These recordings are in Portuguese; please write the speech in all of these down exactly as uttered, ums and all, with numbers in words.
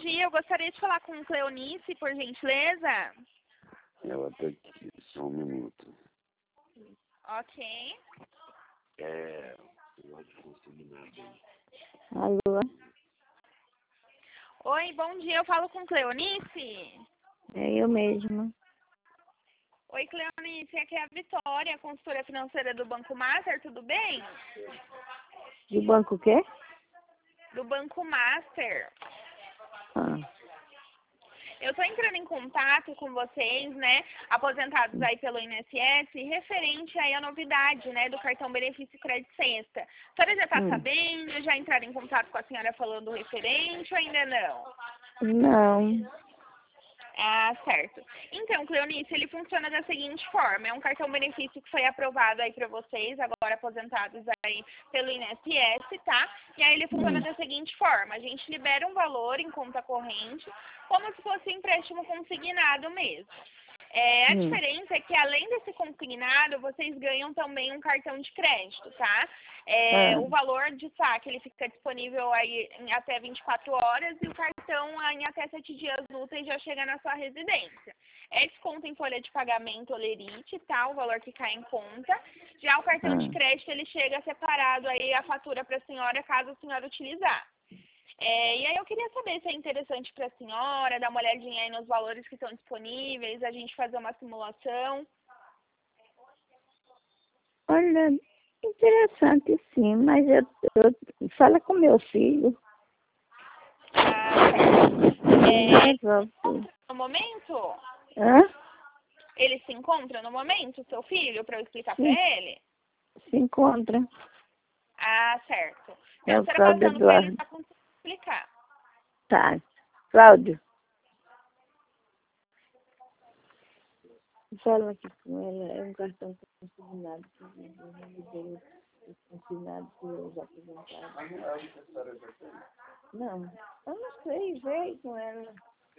dia. Eu gostaria de falar com Cleonice, por gentileza. Ela tá aqui, só um minuto. Ok. É, eu acho que consegui nada. Alô? Oi, bom dia. Eu falo com Cleonice. É eu mesma. Oi, Cleonice. Aqui é a Vitória, consultora financeira do Banco Master. Tudo bem? Do banco o quê? Do Banco Master. Ah, Eu estou entrando em contato com vocês, né, aposentados aí pelo I N S S, referente aí à novidade, né, do cartão benefício Crédito Sexta. A senhora já está hum. sabendo? Já entraram em contato com a senhora falando referente ou ainda não? Não. Ah, certo. Então, Cleonice, ele funciona da seguinte forma. É um cartão benefício que foi aprovado aí para vocês, agora aposentados aí pelo I N S S, tá? E aí ele funciona Hum. da seguinte forma. A gente libera um valor em conta corrente, como se fosse um empréstimo consignado mesmo. É, a Hum. diferença é que, além desse consignado, vocês ganham também um cartão de crédito, tá? É, Ah. O valor de saque, ele fica disponível aí em até vinte e quatro horas e o cartão em até sete dias úteis já chega na sua residência. É desconto em folha de pagamento Olerite, tá? O valor que cai em conta. Já o cartão Ah. de crédito, ele chega separado aí a fatura para a senhora, caso a senhora utilizar. É, e aí eu queria saber se é interessante para a senhora, dar uma olhadinha aí nos valores que estão disponíveis, a gente fazer uma simulação. Olha, interessante sim, mas eu, eu fala com meu filho. Ah, certo. É, Resolve. no momento, Hã? ele se encontra no momento, seu filho, para eu explicar para Sim. ele? Se encontra. Ah, certo. É Então, o será Cláudio passando para ele Eduardo. para conseguir explicar. Tá. Cláudio. Fala aqui com ela, é um cartão consignado, que o nome dele é consignado pelos aposentados. Não, eu não sei, veio com ela.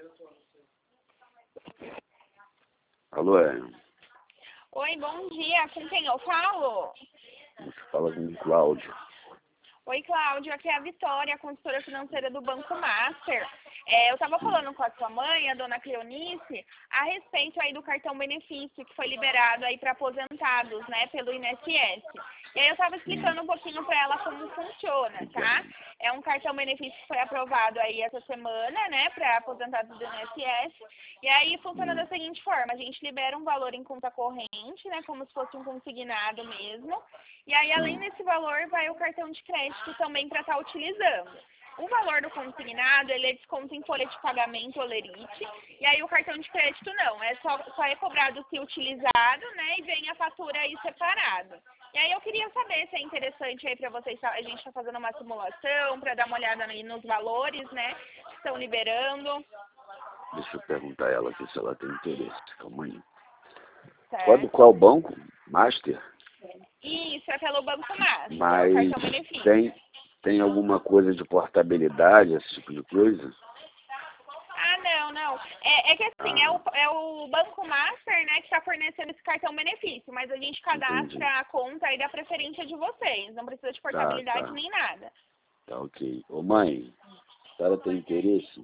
Alô, é? Oi, bom dia. Com quem eu falo? Você fala com o Cláudio. Oi, Cláudio, aqui é a Vitória, consultora financeira do Banco Master. É, eu estava falando com a sua mãe, a dona Cleonice, a respeito aí do cartão benefício que foi liberado aí para aposentados, né, pelo I N S S. E aí eu estava explicando um pouquinho para ela como funciona, tá? É um cartão benefício que foi aprovado aí essa semana, né, para aposentados do I N S S. E aí funciona da seguinte forma, a gente libera um valor em conta corrente, né, como se fosse um consignado mesmo. E aí, além desse valor, vai o cartão de crédito também para estar utilizando. O valor do consignado, ele é desconto em folha de pagamento Olerite, e aí o cartão de crédito não, é só, só é cobrado se utilizado, né, e vem a fatura aí separado. E aí eu queria saber se é interessante aí para vocês, a gente está fazendo uma simulação, para dar uma olhada aí nos valores, né, que estão liberando. Deixa eu perguntar a ela aqui se ela tem interesse. Calma aí. Certo. Qual, qual banco? Master? Isso, é pelo Banco Master, Mas é o cartão benefício. tem, tem alguma coisa de portabilidade, esse tipo de coisa? Ah, não, não. É, é que assim, Ah. é, o, é o Banco Master, né, que está fornecendo esse cartão benefício, mas a gente cadastra Entendi. a conta aí da preferência de vocês, não precisa de portabilidade Tá, tá. nem nada. Tá, ok. Ô mãe, a senhora tem interesse?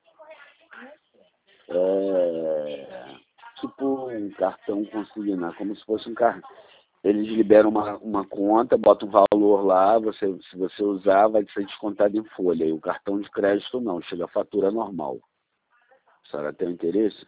É tipo um cartão consignado, como se fosse um cartão. Eles liberam uma, uma conta, botam um valor lá, você, se você usar, vai ser descontado em folha. E o cartão de crédito não, chega a fatura normal. A senhora tem interesse?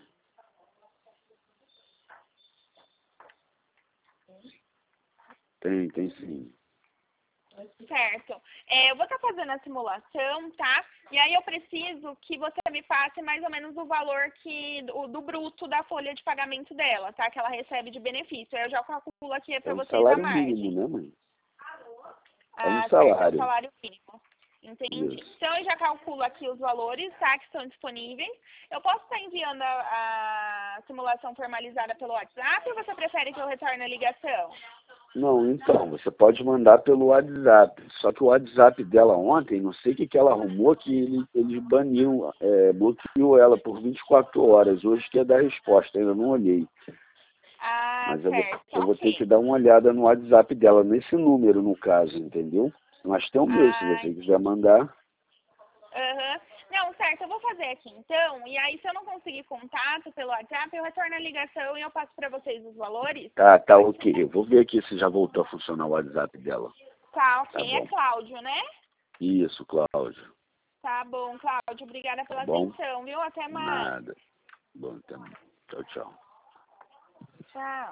Tem, tem sim. Certo. É, eu vou estar fazendo a simulação, tá? E aí eu preciso que você me passe mais ou menos o valor que, do, do bruto da folha de pagamento dela, tá? Que ela recebe de benefício. Aí eu já calculo aqui para É um vocês a salário margem. mínimo, né, mãe? É um Ah, certo, é o salário. salário mínimo. Entendi. Isso. Então, eu já calculo aqui os valores, tá, que estão disponíveis. Eu posso estar enviando a, a simulação formalizada pelo WhatsApp ou você prefere que eu retorne a ligação? Não, então, você pode mandar pelo WhatsApp. Só que o WhatsApp dela ontem, não sei o que, que ela arrumou, que ele, ele baniu, é, bloqueou ela por vinte e quatro horas. Hoje que ia dar resposta, ainda não olhei. Ah, Mas eu, certo, vou, eu vou ter ok. que dar uma olhada no WhatsApp dela, nesse número, no caso, entendeu? Mas tem o meu, se Ah, você quiser mandar. aham. Não, certo. certo, eu vou fazer aqui então, e aí se eu não conseguir contato pelo WhatsApp, eu retorno a ligação e eu passo para vocês os valores. Tá, tá ok. Eu vou ver aqui se já voltou a funcionar o WhatsApp dela. Tá, ok. Tá É bom. Cláudio, né? Isso, Cláudio. Tá bom, Cláudio. Obrigada pela Tá bom? atenção, viu? Até mais. Nada. Bom, então, tchau, tchau. Tchau.